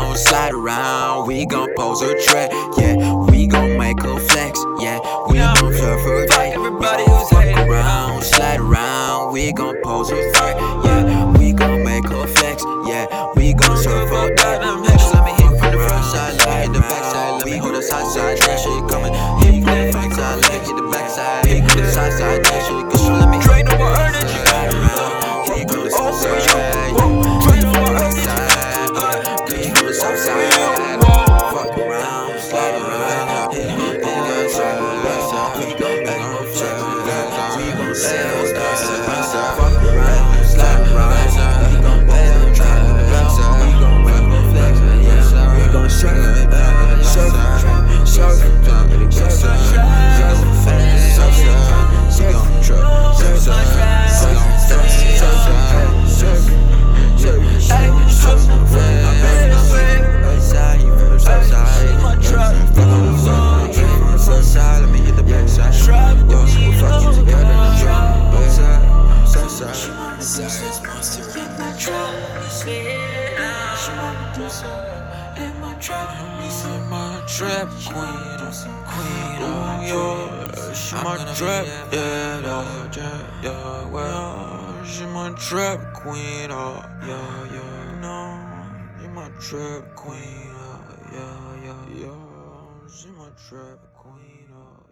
around, slide around, we gon' pose a track, yeah. We gon' make a flex, yeah. We gon' flirt for that. Everybody who's hating Around, slide around, we gon' pose a track, yeah. We gon' make a flex, yeah. We gon' surf for that. Let me hit from the front side, let me hit the back side, let me hold the side side, that shit coming. Hit from the front side, let me hit the back side, hit from the side side, that shit good. So let me Drain on my energy. slide around, hit from the side side, Drain on my energy. hit from the side side. Fuck around, slide around, hit from the back side, we gon' make a flex, we gon' sell stuff. Fuck around, slide around, we gon' make a track, we gon' make a flex, yeah. We gon' surf, Trap queen, oh yeah, she my trap, yeah, well, she my trap queen, oh yeah, no, she my trap queen, yeah, she my trap queen, oh.